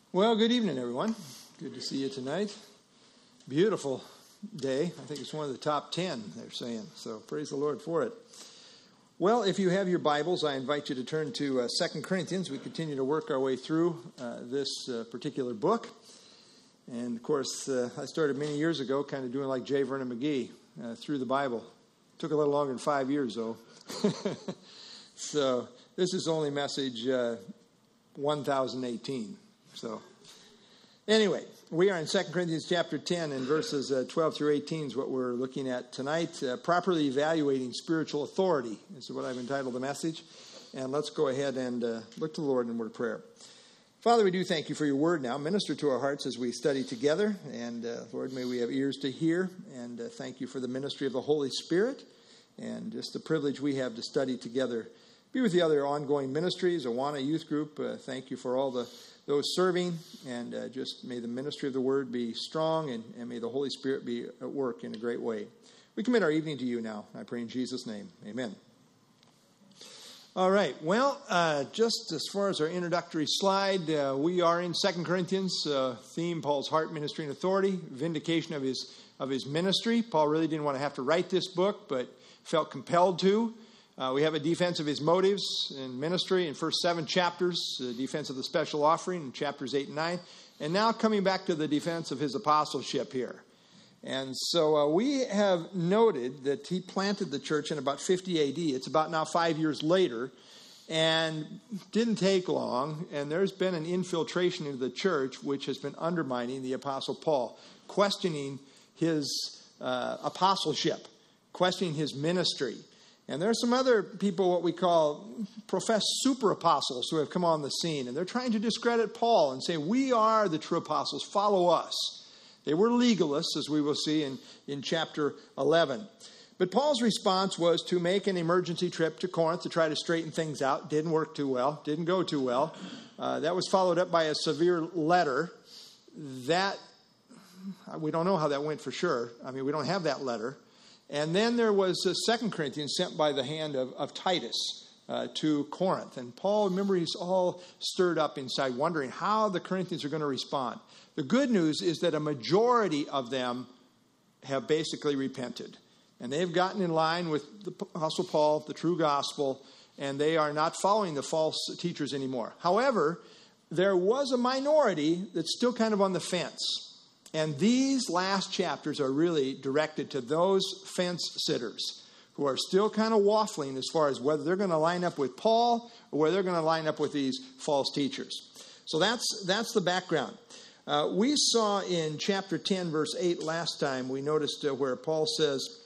Well, good evening, everyone. Good to see you tonight. Beautiful day. I think it's one of the top 10, they're saying. So praise the Lord for it. Well, if you have your Bibles, I invite you to turn to 2 Corinthians. We continue to work our way through this particular book. And, of course, I started many years ago kind of doing like J. Vernon McGee through the Bible. Took a little longer than 5 years, though. So this is only message 1018. So, anyway, we are in 2 Corinthians chapter 10 and verses 12 through 18 is what we're looking at tonight. Properly evaluating spiritual authority is what I've entitled the message. And let's go ahead and look to the Lord in a word of prayer. Father, we do thank you for your word now. Minister to our hearts as we study together. And Lord, may we have ears to hear. And thank you for the ministry of the Holy Spirit and just the privilege we have to study together. Be with the other ongoing ministries, Awana Youth Group. Thank you for all those serving, and just may the ministry of the word be strong, and may the Holy Spirit be at work in a great way. We commit our evening to you now. I pray in Jesus' name. Amen. All right. Well, just as far as our introductory slide, we are in 2 Corinthians, theme, Paul's heart, ministry, and authority, vindication of his ministry. Paul really didn't want to have to write this book, but felt compelled to. We have a defense of his motives in ministry in first 7 chapters, the defense of the special offering in chapters 8 and 9, and now coming back to the defense of his apostleship here. And so we have noted that he planted the church in about 50 AD. It's about now 5 years later, and didn't take long, and there's been an infiltration into the church which has been undermining the Apostle Paul, questioning his apostleship, questioning his ministry. And there are some other people, what we call professed super apostles, who have come on the scene. And they're trying to discredit Paul and say, we are the true apostles, follow us. They were legalists, as we will see in chapter 11. But Paul's response was to make an emergency trip to Corinth to try to straighten things out. Didn't work too well, didn't go too well. That was followed up by a severe letter. That, we don't know how that went for sure. I mean, we don't have that letter. And then there was 2 Corinthians sent by the hand of Titus to Corinth. And Paul, remember, he's all stirred up inside, wondering how the Corinthians are going to respond. The good news is that a majority of them have basically repented. And they've gotten in line with the Apostle Paul, the true gospel, and they are not following the false teachers anymore. However, there was a minority that's still kind of on the fence. And these last chapters are really directed to those fence sitters who are still kind of waffling as far as whether they're going to line up with Paul or whether they're going to line up with these false teachers. So that's the background. We saw in chapter 10, verse 8 last time, we noticed where Paul says,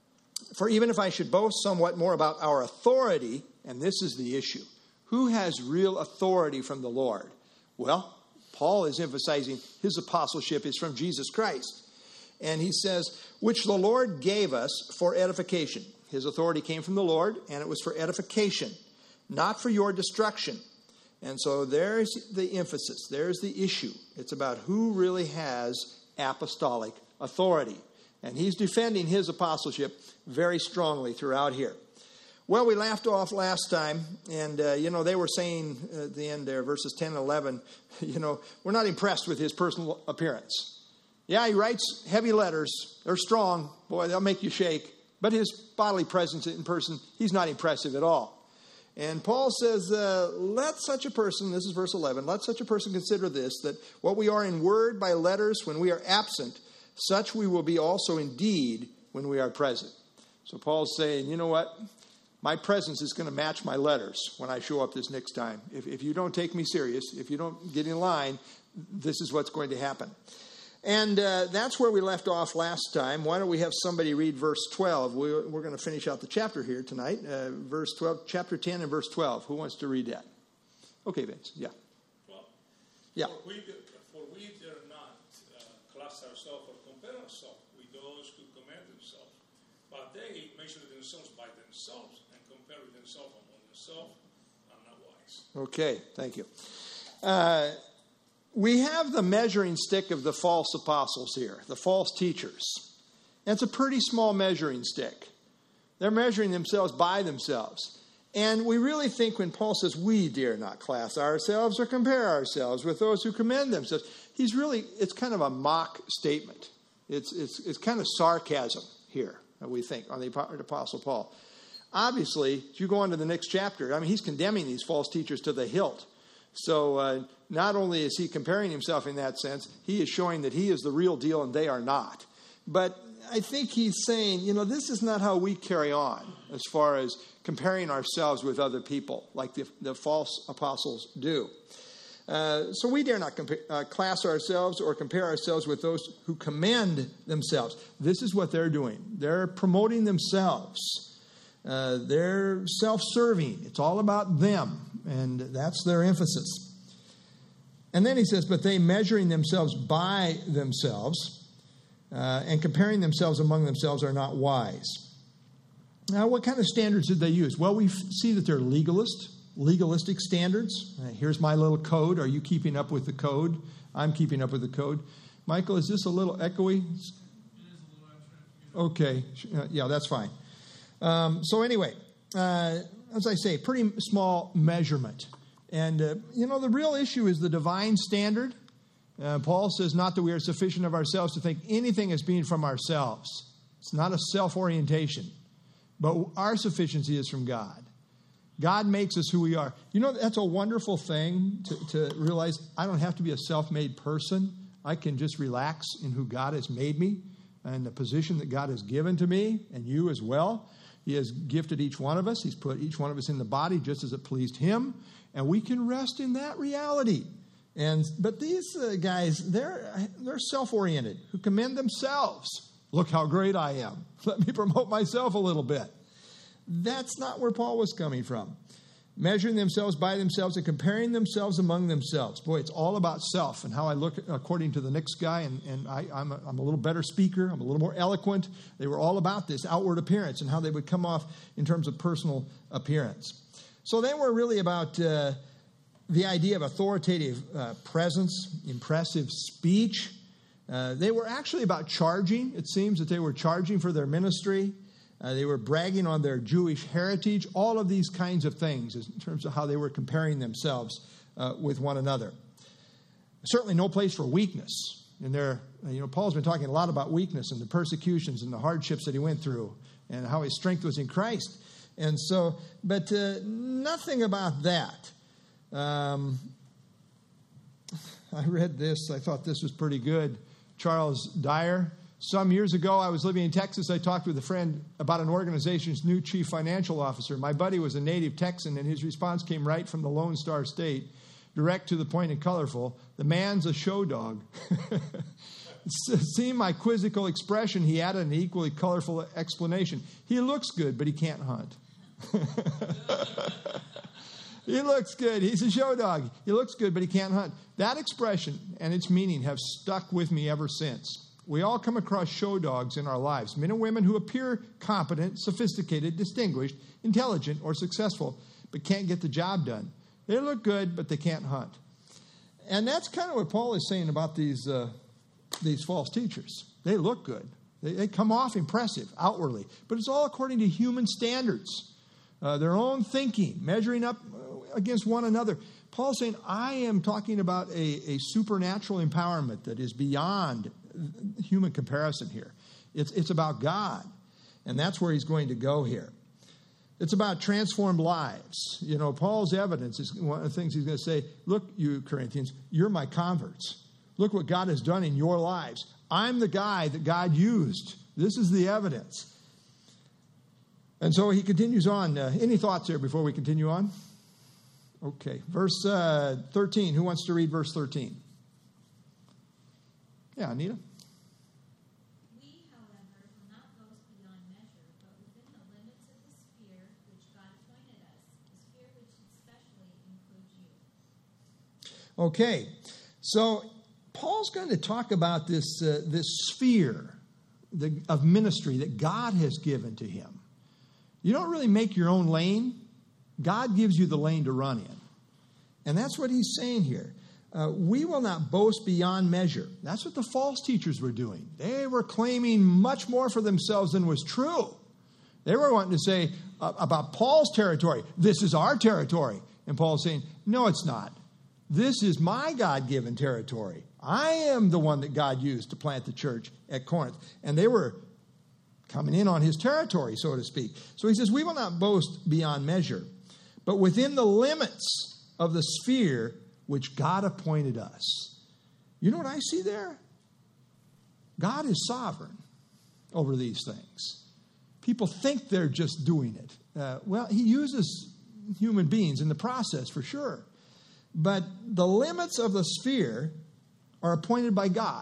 for even if I should boast somewhat more about our authority, and this is the issue, who has real authority from the Lord? Well, Paul is emphasizing his apostleship is from Jesus Christ. And he says, which the Lord gave us for edification. His authority came from the Lord, and it was for edification, not for your destruction. And so there's the emphasis. There's the issue. It's about who really has apostolic authority. And he's defending his apostleship very strongly throughout here. Well, we laughed off last time, and, they were saying at the end there, verses 10 and 11, we're not impressed with his personal appearance. Yeah, he writes heavy letters. They're strong. Boy, they'll make you shake. But his bodily presence in person, he's not impressive at all. And Paul says, let such a person, this is verse 11, let such a person consider this, that what we are in word by letters when we are absent, such we will be also in deed when we are present. So Paul's saying, you know what? My presence is going to match my letters when I show up this next time. If you don't take me serious, if you don't get in line, this is what's going to happen. And that's where we left off last time. Why don't we have somebody read verse 12? We're going to finish out the chapter here tonight. Verse 12, chapter 10 and verse 12. Who wants to read that? Okay, Vince. Yeah. Well, yeah. For we dare not class ourselves or compare ourselves with those who commend themselves, but they measure themselves by themselves and compare themselves among themselves, and not wise. Okay, thank you. We have the measuring stick of the false apostles here, the false teachers. And it's a pretty small measuring stick. They're measuring themselves by themselves. And we really think when Paul says we dare not class ourselves or compare ourselves with those who commend themselves, it's kind of a mock statement. It's kind of sarcasm here, we think, on the Apostle Paul. Obviously, if you go on to the next chapter, he's condemning these false teachers to the hilt. So not only is he comparing himself in that sense, he is showing that he is the real deal and they are not. But I think he's saying, this is not how we carry on as far as comparing ourselves with other people like the false apostles do. So we dare not class ourselves or compare ourselves with those who commend themselves. This is what they're doing. They're promoting themselves. They're self-serving. It's all about them, and that's their emphasis. And then he says, but they measuring themselves by themselves and comparing themselves among themselves are not wise. Now, what kind of standards did they use? Well, we see that they're legalistic standards. Here's my little code. Are you keeping up with the code? I'm keeping up with the code. Michael, is this a little echoey? It is a little abstract. Okay. Yeah, that's fine. So anyway, as I say, pretty small measurement. And, the real issue is the divine standard. Paul says not that we are sufficient of ourselves to think anything as being from ourselves. It's not a self-orientation. But our sufficiency is from God. God makes us who we are. That's a wonderful thing to realize I don't have to be a self-made person. I can just relax in who God has made me and the position that God has given to me and you as well. He has gifted each one of us. He's put each one of us in the body just as it pleased him. And we can rest in that reality. But these guys, they're self-oriented, who commend themselves. Look how great I am. Let me promote myself a little bit. That's not where Paul was coming from. Measuring themselves by themselves and comparing themselves among themselves. Boy, it's all about self and how I look according to the next guy. And I'm a little better speaker. I'm a little more eloquent. They were all about this outward appearance and how they would come off in terms of personal appearance. So they were really about the idea of authoritative presence, impressive speech. They were actually about charging. It seems that they were charging for their ministry. They were bragging on their Jewish heritage. All of these kinds of things in terms of how they were comparing themselves with one another. Certainly no place for weakness. And Paul's been talking a lot about weakness and the persecutions and the hardships that he went through and how his strength was in Christ. And so, but nothing about that. I read this. I thought this was pretty good. Charles Dyer. Some years ago, I was living in Texas. I talked with a friend about an organization's new chief financial officer. My buddy was a native Texan, and his response came right from the Lone Star State, direct to the point and colorful. The man's a show dog. Seeing my quizzical expression, he added an equally colorful explanation. He looks good, but he can't hunt. He looks good. He's a show dog. He looks good, but he can't hunt. That expression and its meaning have stuck with me ever since. We all come across show dogs in our lives, men and women who appear competent, sophisticated, distinguished, intelligent, or successful, but can't get the job done. They look good, but they can't hunt. And that's kind of what Paul is saying about these false teachers. They look good. They come off impressive outwardly, but it's all according to human standards, their own thinking, measuring up against one another. Paul's saying, I am talking about a supernatural empowerment that is beyond human comparison here. It's about God, and that's where he's going to go here. It's about transformed lives. Paul's evidence is one of the things he's going to say, look, you Corinthians, you're my converts. Look what God has done in your lives. I'm the guy that God used. This is the evidence. And so he continues on. Any thoughts there before we continue on? Okay. Verse 13. Who wants to read verse 13? Yeah, Anita. We, however, will not boast beyond measure, but within the limits of the sphere which God appointed us, the sphere which especially includes you. Okay. So Paul's going to talk about this sphere of ministry that God has given to him. You don't really make your own lane. God gives you the lane to run in. And that's what he's saying here. We will not boast beyond measure. That's what the false teachers were doing. They were claiming much more for themselves than was true. They were wanting to say, about Paul's territory. This is our territory. And Paul's saying, no, it's not. This is my God-given territory. I am the one that God used to plant the church at Corinth. And they were coming in on his territory, so to speak. So he says, we will not boast beyond measure, but within the limits of the sphere which God appointed us. You know what I see there? God is sovereign over these things. People think they're just doing it. Well, he uses human beings in the process for sure. But the limits of the sphere are appointed by God.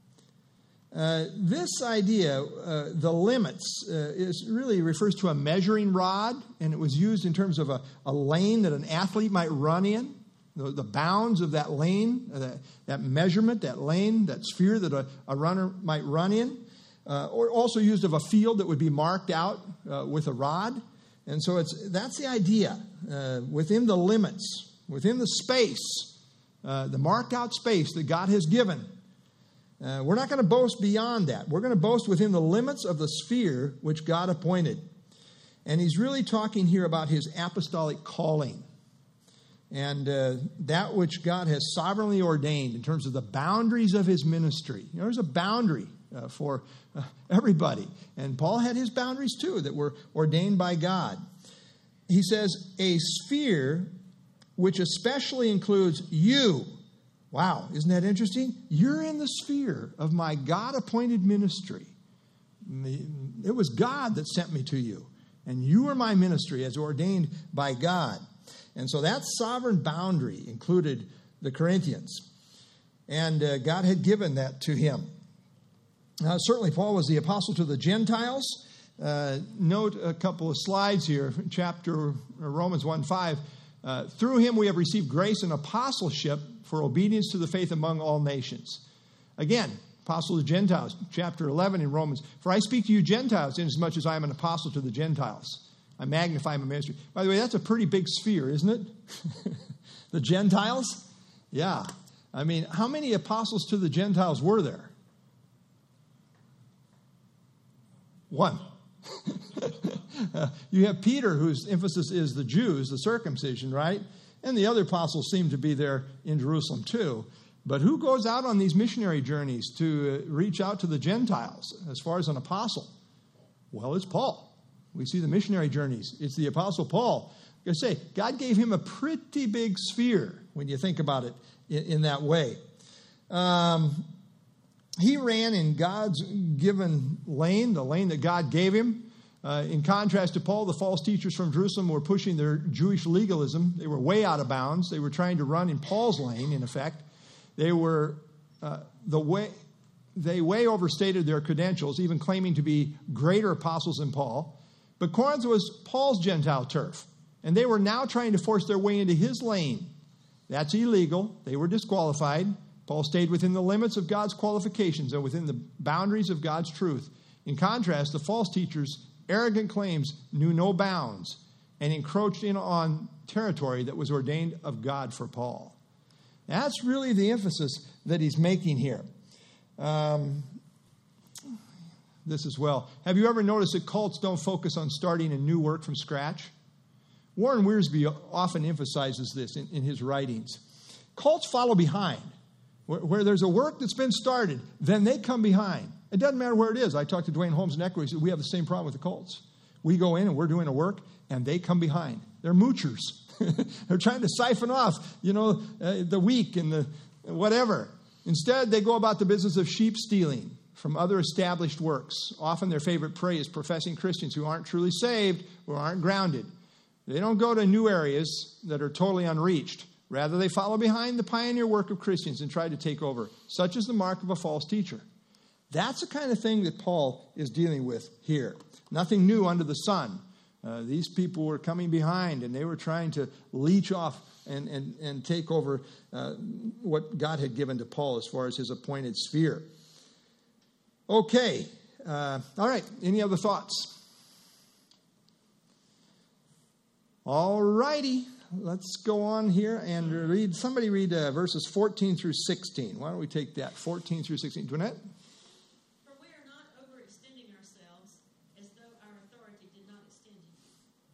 This idea, the limits, is really refers to a measuring rod, and it was used in terms of a lane that an athlete might run in. The bounds of that lane, that measurement, that lane, that sphere that a runner might run in, or also used of a field that would be marked out with a rod. And so that's the idea, within the limits, within the space, the marked out space that God has given. We're not going to boast beyond that. We're going to boast within the limits of the sphere which God appointed. And he's really talking here about his apostolic calling and that which God has sovereignly ordained in terms of the boundaries of his ministry. You know, there's a boundary for everybody. And Paul had his boundaries too that were ordained by God. He says, a sphere which especially includes you. Wow, isn't that interesting? You're in the sphere of my God-appointed ministry. It was God that sent me to you. And you are my ministry as ordained by God. And so that sovereign boundary included the Corinthians. And God had given that to him. Now, certainly Paul was the apostle to the Gentiles. Note a couple of slides here. Romans 1:5. Through him we have received grace and apostleship for obedience to the faith among all nations. Again, apostle to the Gentiles, chapter 11 in Romans. For I speak to you Gentiles inasmuch as I am an apostle to the Gentiles. I magnify my ministry. By the way, that's a pretty big sphere, isn't it? The Gentiles? Yeah. I mean, how many apostles to the Gentiles were there? One. You have Peter, whose emphasis is the Jews, the circumcision, right? And the other apostles seem to be there in Jerusalem too. But who goes out on these missionary journeys to reach out to the Gentiles as far as an apostle? Well, it's Paul. We see the missionary journeys. It's the apostle Paul. Like I say, God gave him a pretty big sphere when you think about it in that way. He ran in God's given lane, the lane that God gave him. In contrast to Paul, the false teachers from Jerusalem were pushing their Jewish legalism. They were way out of bounds. They were trying to run in Paul's lane, in effect. They were they way overstated their credentials, even claiming to be greater apostles than Paul. But Corinth was Paul's Gentile turf, and they were now trying to force their way into his lane. That's illegal. They were disqualified. Paul stayed within the limits of God's qualifications and within the boundaries of God's truth. In contrast, the false teachers' arrogant claims knew no bounds and encroached in on territory that was ordained of God for Paul. That's really the emphasis that he's making here. This as well. Have you ever noticed that cults don't focus on starting a new work from scratch? Warren Wiersbe often emphasizes this in his writings. Cults follow behind. Where there's a work that's been started, then they come behind. It doesn't matter where it is. I talked to Dwayne Holmes in Ecuador. He said, we have the same problem with the cults. We go in and we're doing a work, and they come behind. They're moochers. They're trying to siphon off, the weak and the whatever. Instead, they go about the business of sheep stealing from other established works. Often their favorite prey is professing Christians who aren't truly saved or aren't grounded. They don't go to new areas that are totally unreached. Rather, they follow behind the pioneer work of Christians and try to take over. Such is the mark of a false teacher. That's the kind of thing that Paul is dealing with here. Nothing new under the sun. These people were coming behind, and they were trying to leech off and take over what God had given to Paul as far as his appointed sphere. Okay. All right. Any other thoughts? All righty. Let's go on here and read. Somebody read verses 14 through 16. Why don't we take that? 14 through 16. Dwynette? For we are not overextending ourselves as though our authority did not extend to you.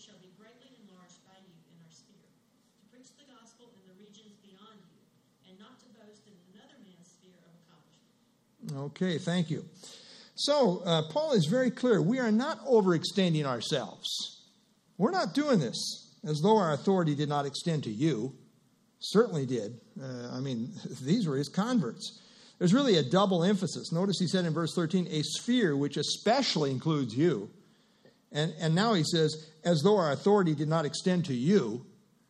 shall be greatly enlarged by you in our sphere, to preach the gospel in the regions beyond you, and not to boast in another man's sphere of accomplishment. Okay, thank you. So, Paul is very clear. We are not overextending ourselves. We're not doing this as though our authority did not extend to you. Certainly did. These were his converts. There's really a double emphasis. Notice he said in verse 13, a sphere which especially includes you. And now he says, as though our authority did not extend to you.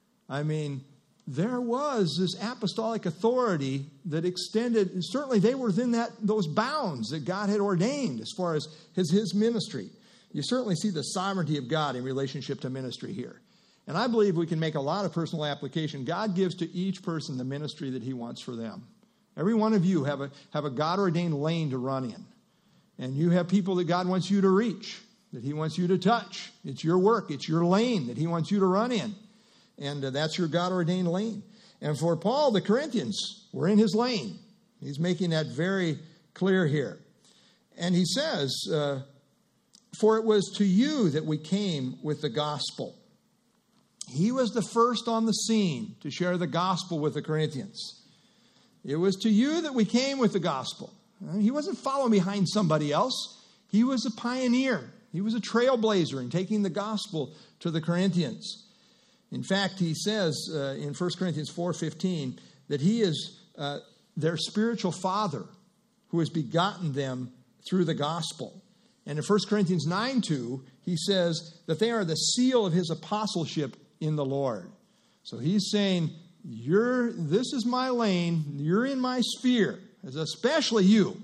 There was this apostolic authority that extended. Certainly they were within those bounds that God had ordained as far as his ministry. You certainly see the sovereignty of God in relationship to ministry here. And I believe we can make a lot of personal application. God gives to each person the ministry that he wants for them. Every one of you have a God-ordained lane to run in. And you have people that God wants you to reach, that he wants you to touch. It's your work. It's your lane that he wants you to run in. And that's your God-ordained lane. And for Paul, the Corinthians were in his lane. He's making that very clear here. And he says, for it was to you that we came with the gospel. He was the first on the scene to share the gospel with the Corinthians. It was to you that we came with the gospel. He wasn't following behind somebody else. He was a pioneer. He was a trailblazer in taking the gospel to the Corinthians. In fact, he says in 1 Corinthians 4:15 that he is their spiritual father who has begotten them through the gospel. And in 1 Corinthians 9:2, he says that they are the seal of his apostleship in the Lord. So he's saying, this is my lane, you're in my sphere, especially you.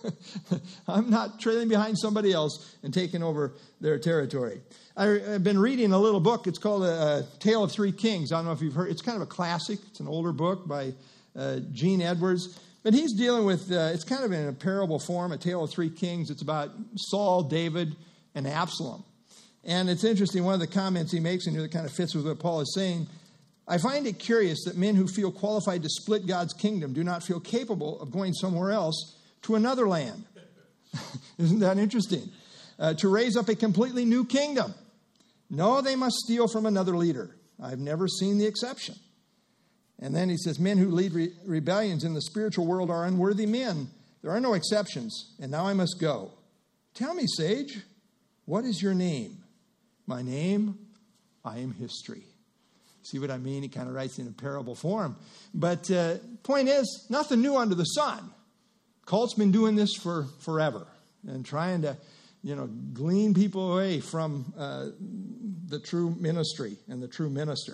I'm not trailing behind somebody else and taking over their territory. I've been reading a little book. It's called A Tale of Three Kings. I don't know if you've heard. It's kind of a classic. It's an older book by Gene Edwards. But he's dealing with, it's kind of in a parable form, A Tale of Three Kings. It's about Saul, David, and Absalom. And it's interesting, one of the comments he makes in here that kind of fits with what Paul is saying. I find it curious that men who feel qualified to split God's kingdom do not feel capable of going somewhere else to another land. Isn't that interesting? To raise up a completely new kingdom. No, they must steal from another leader. I've never seen the exception. And then he says, men who lead rebellions in the spiritual world are unworthy men. There are no exceptions. And now I must go. Tell me, sage, what is your name? My name, I am history. See what I mean? He kind of writes in a parable form. But point is, nothing new under the sun. Cult's been doing this for forever and trying to, glean people away from the true ministry and the true minister.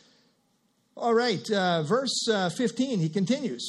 All right, verse 15, he continues.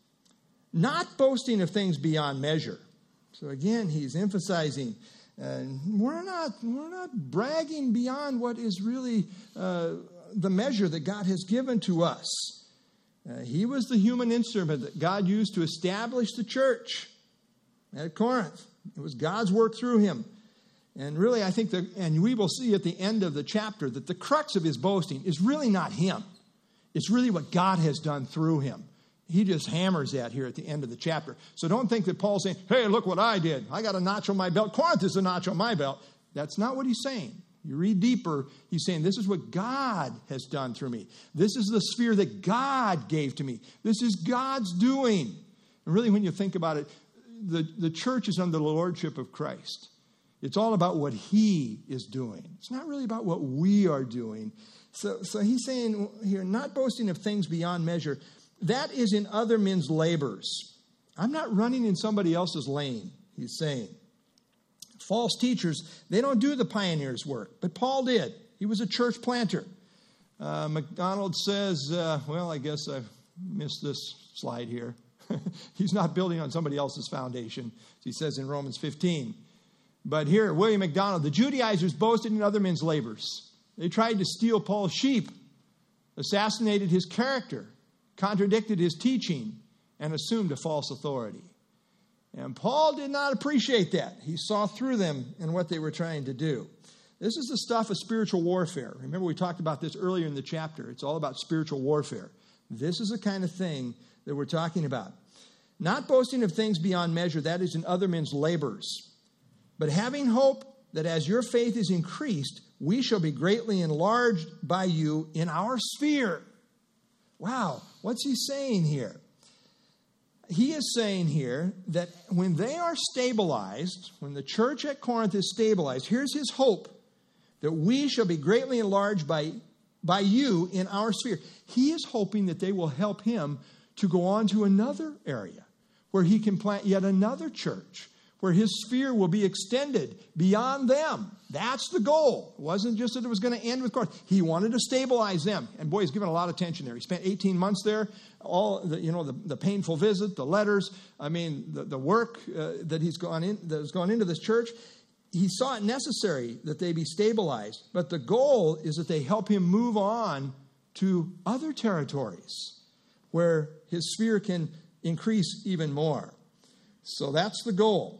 Not boasting of things beyond measure. So again, he's emphasizing we're not bragging beyond what is really the measure that God has given to us. He was the human instrument that God used to establish the church at Corinth. It was God's work through him. And really, I think and we will see at the end of the chapter that the crux of his boasting is really not him. It's really what God has done through him. He just hammers that here at the end of the chapter. So don't think that Paul's saying, hey, look what I did. I got a notch on my belt. Corinth is a notch on my belt. That's not what he's saying. You read deeper, he's saying, this is what God has done through me. This is the sphere that God gave to me. This is God's doing. And really, when you think about it, the church is under the lordship of Christ. It's all about what he is doing. It's not really about what we are doing. So he's saying here, not boasting of things beyond measure. That is in other men's labors. I'm not running in somebody else's lane, he's saying. False teachers, they don't do the pioneer's work, but Paul did. He was a church planter. MacDonald says, I guess I've missed this slide here. He's not building on somebody else's foundation, as he says in Romans 15. But here, William MacDonald, the Judaizers boasted in other men's labors. They tried to steal Paul's sheep, assassinated his character, contradicted his teaching, and assumed a false authority. And Paul did not appreciate that. He saw through them and what they were trying to do. This is the stuff of spiritual warfare. Remember, we talked about this earlier in the chapter. It's all about spiritual warfare. This is the kind of thing that we're talking about. Not boasting of things beyond measure, that is in other men's labors. But having hope that as your faith is increased, we shall be greatly enlarged by you in our sphere. Wow, what's he saying here? He is saying here that when they are stabilized, when the church at Corinth is stabilized, here's his hope, that we shall be greatly enlarged by you in our sphere. He is hoping that they will help him to go on to another area where he can plant yet another church, where his sphere will be extended beyond them. That's the goal. It wasn't just that it was going to end with Corinth. He wanted to stabilize them. And boy, he's given a lot of attention there. He spent 18 months there, all the painful visit, the letters, the work that has gone into this church. He saw it necessary that they be stabilized. But the goal is that they help him move on to other territories where his sphere can increase even more. So that's the goal.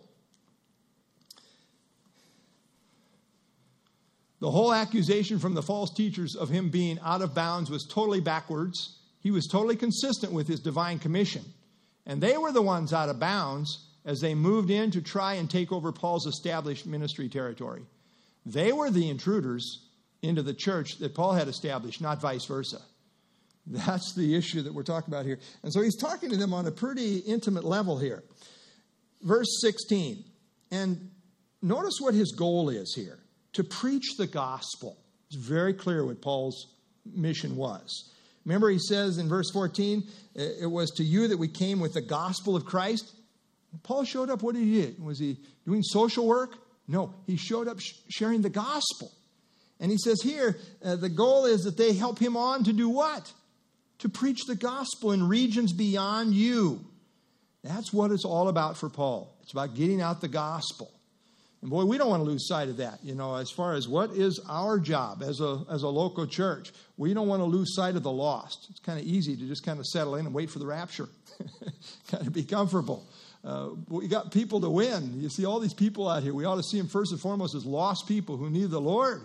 The whole accusation from the false teachers of him being out of bounds was totally backwards. He was totally consistent with his divine commission. And they were the ones out of bounds as they moved in to try and take over Paul's established ministry territory. They were the intruders into the church that Paul had established, not vice versa. That's the issue that we're talking about here. And so he's talking to them on a pretty intimate level here. Verse 16. And notice what his goal is here. To preach the gospel. It's very clear what Paul's mission was. Remember he says in verse 14, it was to you that we came with the gospel of Christ. Paul showed up. What did he do? Was he doing social work? No, he showed up sharing the gospel. And he says here, the goal is that they help him on to do what? To preach the gospel in regions beyond you. That's what it's all about for Paul. It's about getting out the gospel. And boy, we don't want to lose sight of that. As far as what is our job as a local church, we don't want to lose sight of the lost. It's kind of easy to just kind of settle in and wait for the rapture. Kind of be comfortable. We got people to win. You see all these people out here. We ought to see them first and foremost as lost people who need the Lord.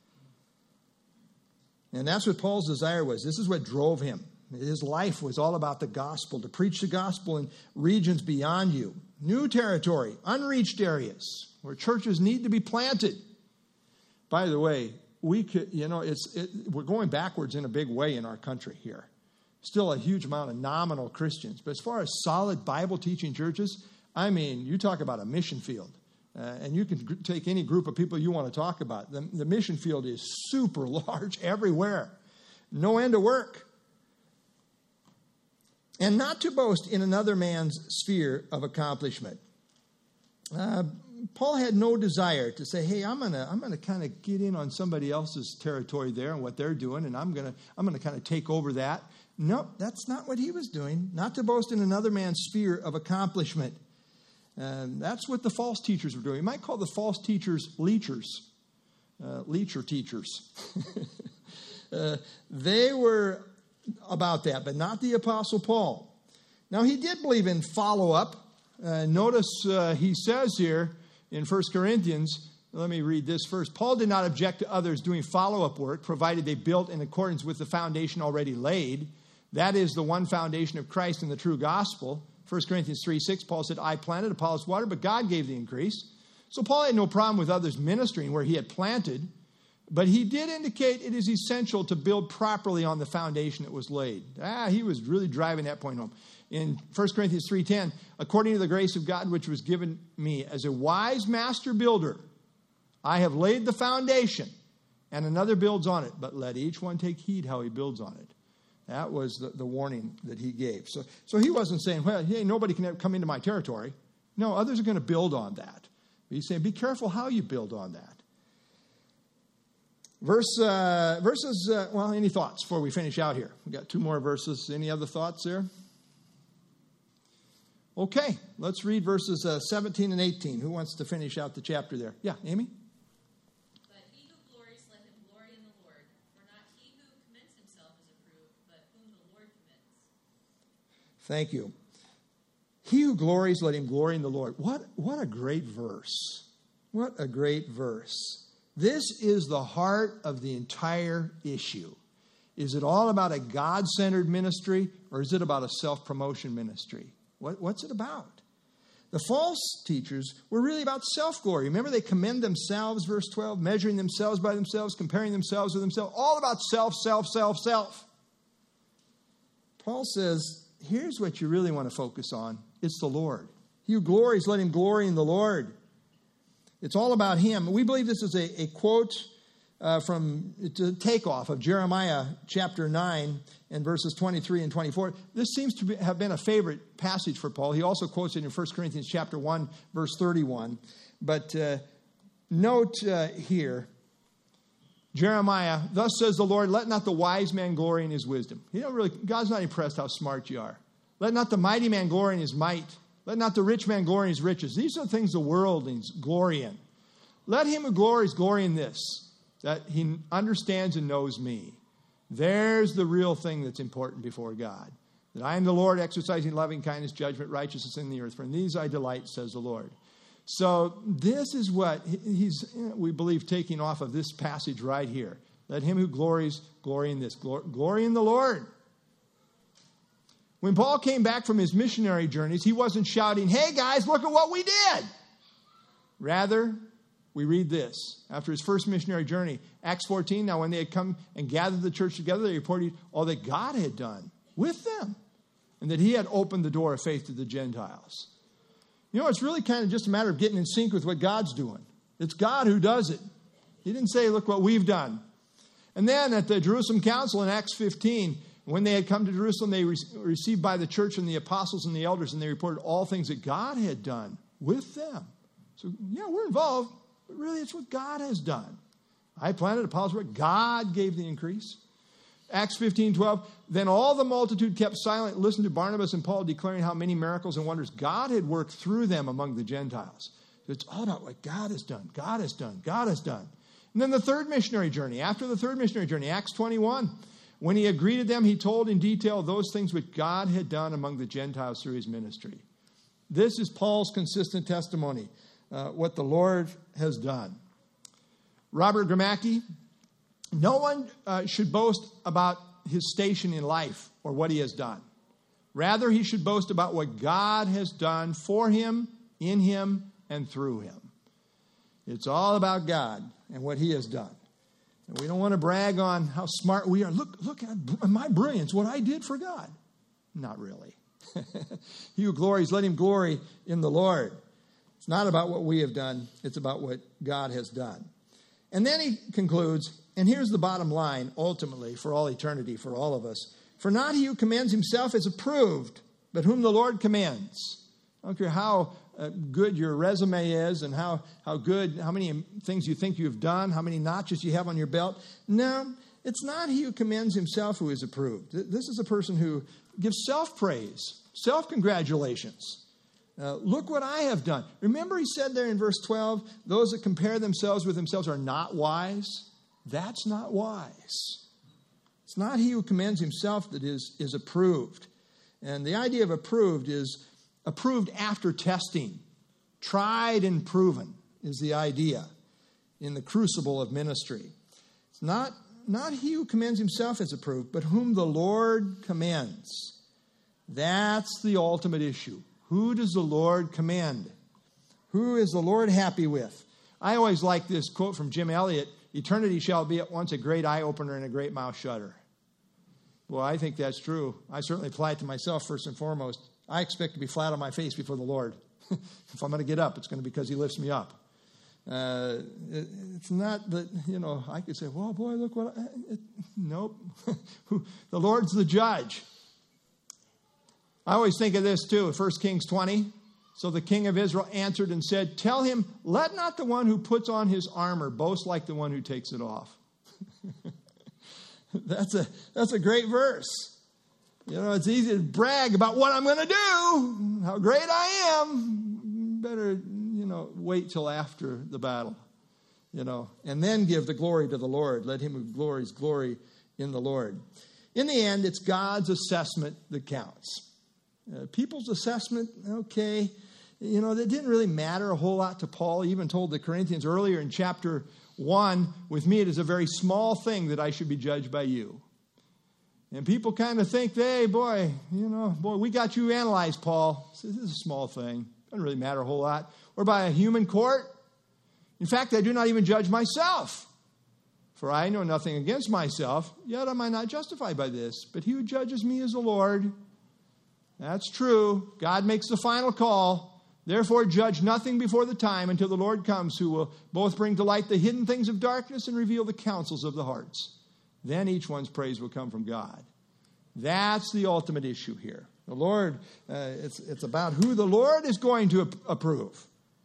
And that's what Paul's desire was. This is what drove him. His life was all about the gospel, to preach the gospel in regions beyond you. New territory, unreached areas where churches need to be planted. By the way, we're going backwards in a big way in our country here. Still a huge amount of nominal Christians. But as far as solid Bible teaching churches, you talk about a mission field. And you can take any group of people you want to talk about. The mission field is super large everywhere. No end of work. And not to boast in another man's sphere of accomplishment. Paul had no desire to say, hey, I'm gonna kind of get in on somebody else's territory there and what they're doing, and I'm gonna kind of take over that. No, that's not what he was doing. Not to boast in another man's sphere of accomplishment. That's what the false teachers were doing. You might call the false teachers leechers. Leecher teachers. They were about that, but not the Apostle Paul. Now, he did believe in follow-up. Notice he says here in 1 Corinthians, let me read this first. Paul did not object to others doing follow-up work, provided they built in accordance with the foundation already laid. That is the one foundation of Christ and the true gospel. 1 Corinthians 3:6, Paul said, I planted, Apollos watered, but God gave the increase. So Paul had no problem with others ministering where he had planted, but he did indicate it is essential to build properly on the foundation that was laid. He was really driving that point home. In 1 Corinthians 3:10, according to the grace of God which was given me as a wise master builder, I have laid the foundation, and another builds on it, but let each one take heed how he builds on it. That was the warning that he gave. So he wasn't saying, well, hey, nobody can come into my territory. No, others are going to build on that. But he's saying, be careful how you build on that. Any thoughts before we finish out here? We've got 2 more verses. Any other thoughts there? Okay, let's read verses 17 and 18. Who wants to finish out the chapter there? Yeah, Amy? But he who glories, let him glory in the Lord. For not he who commends himself is approved, but whom the Lord commends. Thank you. He who glories, let him glory in the Lord. What a great verse. What a great verse. This is the heart of the entire issue. Is it all about a God-centered ministry, or is it about a self-promotion ministry? What's it about? The false teachers were really about self-glory. Remember, they commend themselves, verse 12, measuring themselves by themselves, comparing themselves with themselves, all about self, self, self, self. Paul says, here's what you really want to focus on. It's the Lord. He who glories, let him glory in the Lord. It's all about him. We believe this is a quote it's a takeoff of Jeremiah chapter 9 and verses 23 and 24. This seems to have been a favorite passage for Paul. He also quotes it in 1 Corinthians chapter 1, verse 31. But note here, Jeremiah, thus says the Lord, let not the wise man glory in his wisdom. God's not impressed how smart you are. Let not the mighty man glory in his might. Let not the rich man glory in his riches. These are the things the world needs glory in. Let him who glories glory in this, that he understands and knows me. There's the real thing that's important before God. That I am the Lord, exercising loving kindness, judgment, righteousness in the earth. For in these I delight, says the Lord. So this is what he's, we believe, taking off of this passage right here. Let him who glories glory in this. Glory in the Lord. When Paul came back from his missionary journeys, he wasn't shouting, hey guys, look at what we did. Rather, we read this. After his first missionary journey, Acts 14, now when they had come and gathered the church together, they reported all that God had done with them and that he had opened the door of faith to the Gentiles. It's really kind of just a matter of getting in sync with what God's doing. It's God who does it. He didn't say, look what we've done. And then at the Jerusalem Council in Acts 15, when they had come to Jerusalem, they were received by the church and the apostles and the elders, and they reported all things that God had done with them. So, we're involved. But really, it's what God has done. I planted, Apollos worked. God gave the increase. Acts 15:12. Then all the multitude kept silent and listened to Barnabas and Paul declaring how many miracles and wonders God had worked through them among the Gentiles. So it's all about what God has done. God has done. God has done. And then the third missionary journey. After the third missionary journey, Acts 21. When he had greeted them, he told in detail those things which God had done among the Gentiles through his ministry. This is Paul's consistent testimony. What the Lord has done. Robert Gramacki, no one should boast about his station in life or what he has done. Rather, he should boast about what God has done for him, in him, and through him. It's all about God and what he has done. And we don't want to brag on how smart we are. Look at my brilliance, what I did for God. Not really. He who glories, let him glory in the Lord. It's not about what we have done. It's about what God has done. And then he concludes, and here's the bottom line, ultimately, for all eternity, for all of us. For not he who commends himself is approved, but whom the Lord commends. I don't care how good your resume is and how many things you think you've done, how many notches you have on your belt. No, it's not he who commends himself who is approved. This is a person who gives self-praise, self-congratulations. Look what I have done. Remember he said there in verse 12, those that compare themselves with themselves are not wise. That's not wise. It's not he who commends himself that is approved. And the idea of approved is approved after testing. Tried and proven is the idea in the crucible of ministry. It's not he who commends himself is approved, but whom the Lord commends. That's the ultimate issue. Who does the Lord commend? Who is the Lord happy with? I always like this quote from Jim Elliot, eternity shall be at once a great eye-opener and a great mouth shutter. Well, I think that's true. I certainly apply it to myself first and foremost. I expect to be flat on my face before the Lord. If I'm going to get up, it's going to be because he lifts me up. It's not that, I could say, well, boy, look what nope. The Lord's the judge. I always think of this too, 1 Kings 20. So the king of Israel answered and said, tell him, let not the one who puts on his armor boast like the one who takes it off. That's a great verse. It's easy to brag about what I'm going to do, how great I am. Better, wait till after the battle, and then give the glory to the Lord. Let him who glories glory in the Lord. In the end, it's God's assessment that counts. People's assessment, okay, that didn't really matter a whole lot to Paul. He even told the Corinthians earlier in chapter 1, with me it is a very small thing that I should be judged by you. And people kind of think, hey, boy, we got you analyzed, Paul. This is a small thing. Doesn't really matter a whole lot. Or by a human court. In fact, I do not even judge myself. For I know nothing against myself, yet am I not justified by this. But he who judges me is the Lord. That's true. God makes the final call. Therefore, judge nothing before the time until the Lord comes, who will both bring to light the hidden things of darkness and reveal the counsels of the hearts. Then each one's praise will come from God. That's the ultimate issue here. The Lord, it's about who the Lord is going to approve.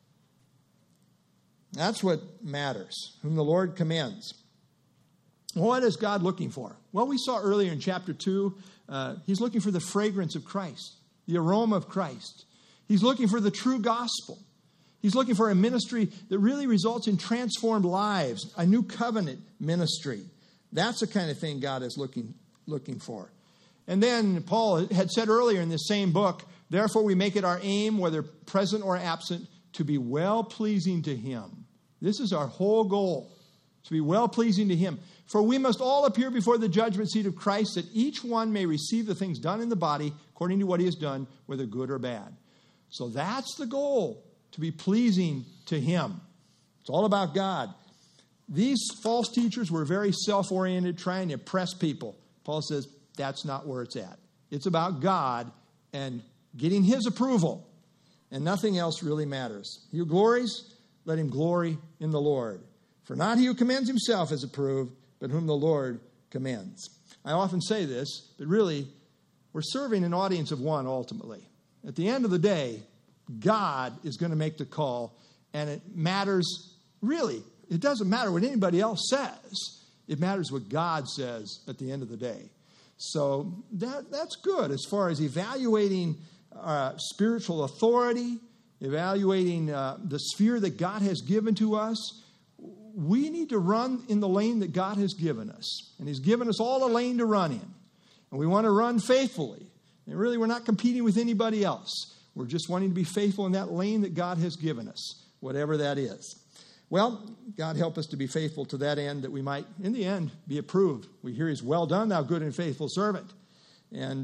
That's what matters, whom the Lord commends. What is God looking for? Well, we saw earlier in chapter 2, he's looking for the fragrance of Christ, the aroma of Christ. He's looking for the true gospel. He's looking for a ministry that really results in transformed lives, a new covenant ministry. That's the kind of thing God is looking for. And then Paul had said earlier in this same book, therefore we make it our aim, whether present or absent, to be well-pleasing to him. This is our whole goal, to be well-pleasing to him. For we must all appear before the judgment seat of Christ, that each one may receive the things done in the body according to what he has done, whether good or bad. So that's the goal, to be pleasing to him. It's all about God. These false teachers were very self-oriented, trying to impress people. Paul says that's not where it's at. It's about God and getting his approval. And nothing else really matters. He who glories, let him glory in the Lord. For not he who commends himself is approved, but whom the Lord commends. I often say this, but really, we're serving an audience of one ultimately. At the end of the day, God is going to make the call, and it matters, really, it doesn't matter what anybody else says. It matters what God says at the end of the day. So that's good as far as evaluating spiritual authority, evaluating the sphere that God has given to us. We need to run in the lane that God has given us. And he's given us all a lane to run in. And we want to run faithfully. And really, we're not competing with anybody else. We're just wanting to be faithful in that lane that God has given us, whatever that is. Well, God help us to be faithful to that end, that we might, in the end, be approved. We hear he's well done, thou good and faithful servant. And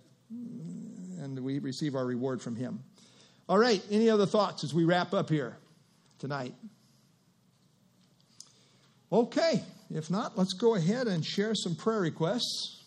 we receive our reward from him. All right, any other thoughts as we wrap up here tonight? Okay, if not, let's go ahead and share some prayer requests.